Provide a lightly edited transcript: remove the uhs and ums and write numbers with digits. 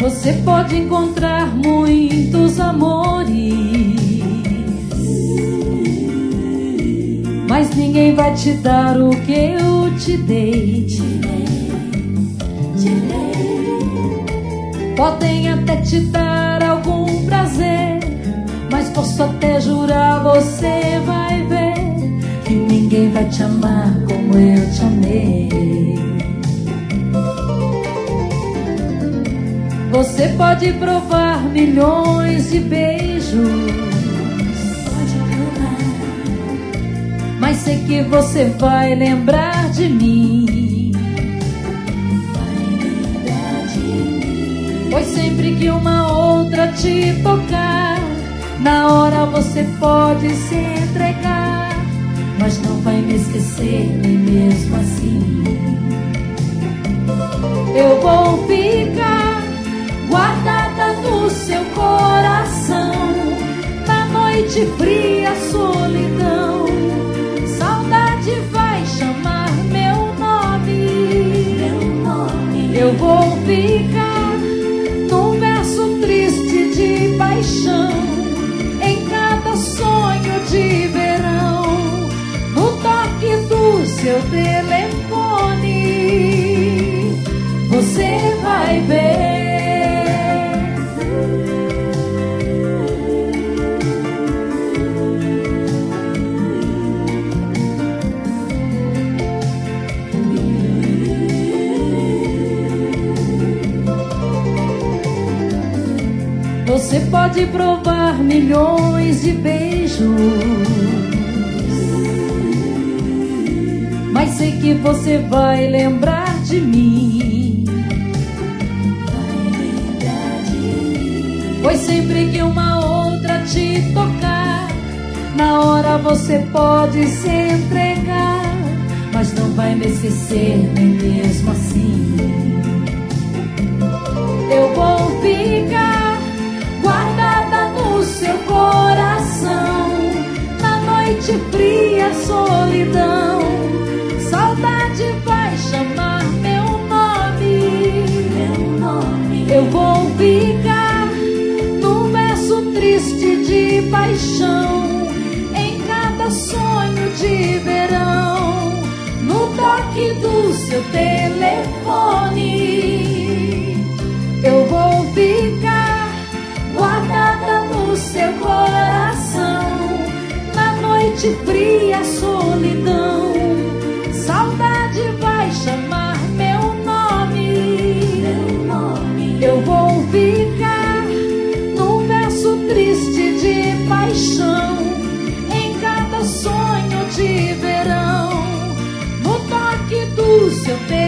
Você pode encontrar muitos amores, mas ninguém vai te dar o que eu te dei. Podem até te dar algum prazer, mas posso até jurar, você vai ver que ninguém vai te amar como eu te amei. Você pode provar milhões de beijos, mas sei que você vai lembrar de mim. Pois sempre que uma outra te tocar, na hora você pode se entregar, mas não vai me esquecer nem mesmo assim. Eu vou ficar guardada no seu coração, na noite fria, solidão. Saudade vai chamar meu nome. Eu vou ficar num verso triste de paixão, em cada sonho de verão, no toque do seu telefone. Você vai ver. Você pode provar milhões de beijos, mas sei que você vai lembrar de mim. Pois sempre que uma outra te tocar, na hora você pode se entregar, mas não vai me esquecer nem mesmo assim. Eu vou ficar guardada no seu coração, na noite fria, solidão. Saudade vai chamar meu nome. Eu vou ficar num verso triste de paixão, em cada sonho de verão, no toque do seu telefone. Eu vou ficar guardada no seu coração, na noite fria, solidão. Saudade vai chamar meu nome. Eu vou ficar num verso triste de paixão, em cada sonho de verão, no toque do seu telefone.